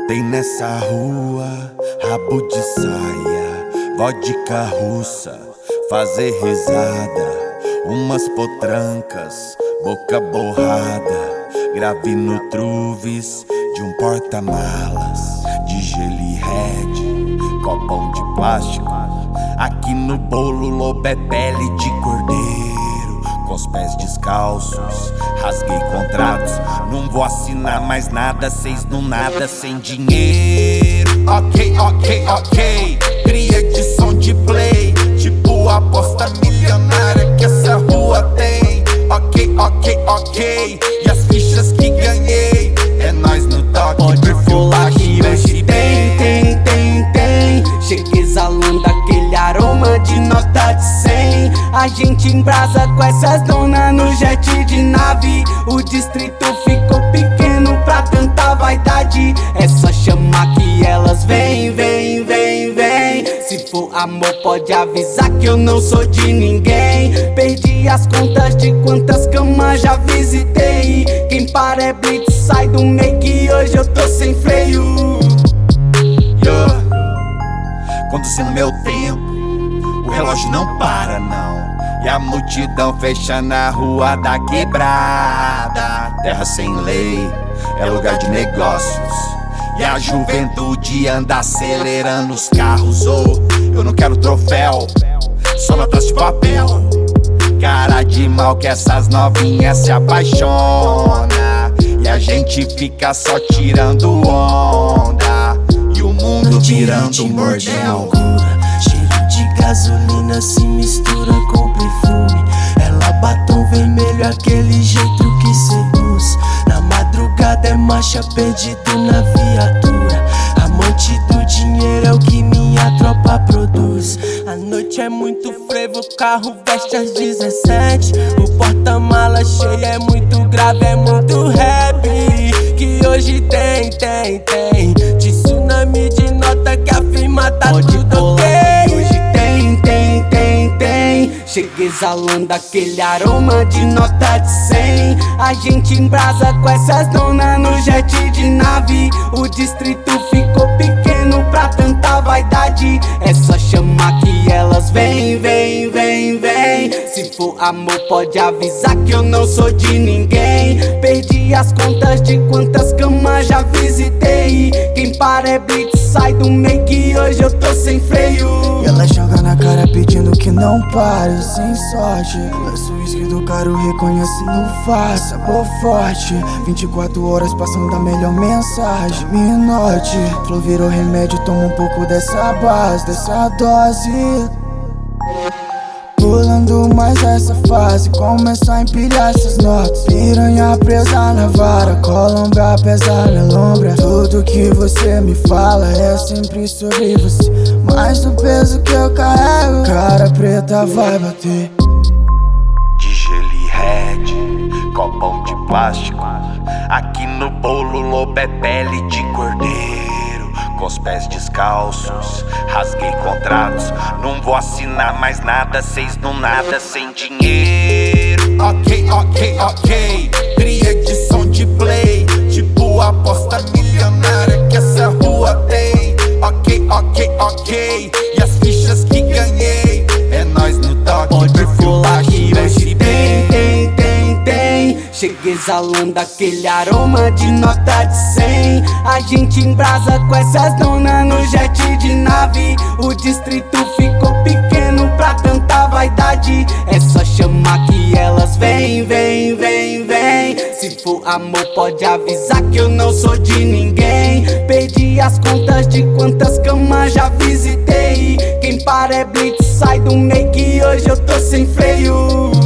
Tem nessa rua rabo de saia, vodka russa, fazer risada, umas potrancas, boca borrada, grave no truves de um porta-malas, de Gelly-Red, copão de plástico. Aqui no bolo lobo é pele de cordeiro, com os pés descalços, rasguei contratos. Não vou assinar mais nada, cês não nada sem dinheiro. Ok, ok, ok, cria de som de play, tipo aposta milionária que essa rua tem. Ok, ok, ok, e as fichas que ganhei, é nós no toque. Pode falar que hoje tem. Chega exalando aquele aroma de nota de 100. A gente embrasa com essas donas no jet de nave. O distrito ficou pequeno pra tanta vaidade. É só chamar que elas vem. Se for amor pode avisar que eu não sou de ninguém. Perdi as contas de quantas camas já visitei. Quem para é blitz, sai do meio que hoje eu tô sem freio. Conduzindo meu tempo, o relógio não para não. E a multidão fecha na rua da quebrada. Terra sem lei, é lugar de negócios. E a juventude anda acelerando os carros. Oh, eu não quero troféu, só notas de papel. Cara de mal que essas novinhas se apaixona. E a gente fica só tirando onda. E o mundo virando um bordel. Cheiro de gasolina se mistura com perfume. Ela batom vermelho, aquele jeito que seduz. Na madrugada é marcha perdido na viatura. Amante do dinheiro é o que minha tropa produz. A noite é muito frevo, o carro veste às 17. O porta-mala cheio é muito grave, é muito rap. Que hoje tem de tsunami de nota que a firma tá Pode tudo ok. hoje tem. Chega exalando aquele aroma de nota de 100. A gente embrasa com essas donas no jet de nave. O distrito ficou pequeno pra tanta vaidade. É só chamar que elas vem. Se for amor pode avisar que eu não sou de ninguém. Perdi as contas de quantas camas já visitei. Quem para é blitz, sai do meio que hoje eu tô sem freio. E ela joga na cara pedindo que não pare, sem sorte. Lança o uísque do caro, reconhece no faz, sabor forte. 24 horas passando a melhor mensagem. Me note, flow virou remédio, toma um pouco dessa base, dessa dose. Pulando mais essa fase, começo a empilhar essas notas. Piranha presa na vara, Colômbia pesa na lombra. Tudo que você me fala é sempre sobre você. Mais do peso que eu carrego, cara preta vai bater. De Gelly-Red, copão de plástico. Aqui no bolo lobo é pele de cordeiro, com os pés descalços, rasguei contratos. Não vou assinar mais nada, cês não nada sem dinheiro. Ok, ok, ok, cria de som de play, tipo aposta milionária que essa rua tem. Ok, ok, ok, e as fichas que ganhei, é nós no toque. Pode falar que hoje tem. Chega exalando aquele aroma de nota de 100. A gente embrasa com essas donas no jet de nave. O distrito ficou pequeno pra tanta vaidade. É só chamar que elas vem. Se for amor pode avisar que eu não sou de ninguém. Perdi as contas de quantas camas já visitei. Quem para é blitz, sai do meio que hoje eu tô sem freio.